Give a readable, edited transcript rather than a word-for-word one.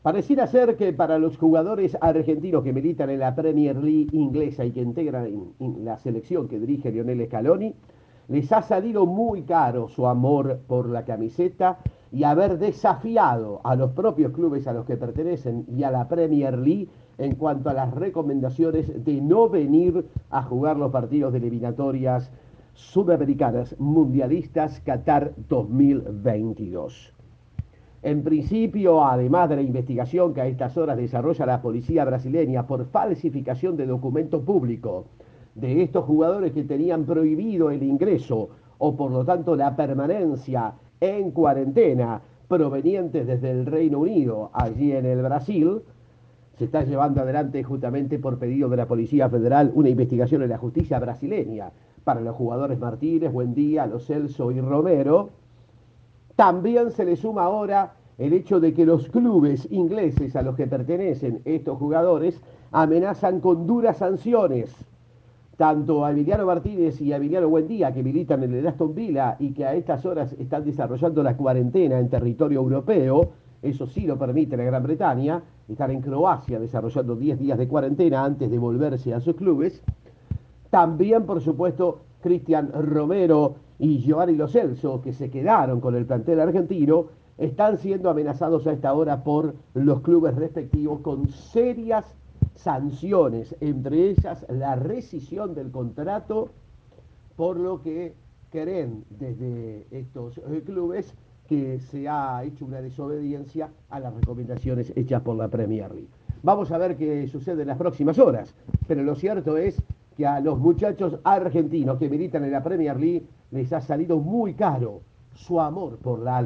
Pareciera ser que para los jugadores argentinos que militan en la Premier League inglesa y que integran la selección que dirige Lionel Scaloni, les ha salido muy caro su amor por la camiseta y haber desafiado a los propios clubes a los que pertenecen y a la Premier League en cuanto a las recomendaciones de no venir a jugar los partidos de eliminatorias sudamericanas mundialistas Qatar 2022. En principio, además de la investigación que a estas horas desarrolla la policía brasileña por falsificación de documento público de estos jugadores que tenían prohibido el ingreso o por lo tanto la permanencia en cuarentena provenientes desde el Reino Unido, allí en el Brasil, se está llevando adelante justamente por pedido de la Policía Federal una investigación en la justicia brasileña para los jugadores Martínez, Buendía, Lo Celso y Romero. También se le suma ahora el hecho de que los clubes ingleses a los que pertenecen estos jugadores amenazan con duras sanciones tanto a Emiliano Martínez y a Emiliano Buendía, que militan en el Aston Villa y que a estas horas están desarrollando la cuarentena en territorio europeo. Eso sí lo permite la Gran Bretaña, están en Croacia desarrollando 10 días de cuarentena antes de volverse a sus clubes. También, por supuesto, Cristian Romero y Giovanni Lo Celso, que se quedaron con el plantel argentino, están siendo amenazados a esta hora por los clubes respectivos con serias sanciones, entre ellas la rescisión del contrato, por lo que creen desde estos clubes que se ha hecho una desobediencia a las recomendaciones hechas por la Premier League. Vamos a ver qué sucede en las próximas horas, pero lo cierto es que a los muchachos argentinos que militan en la Premier League les ha salido muy caro su amor por la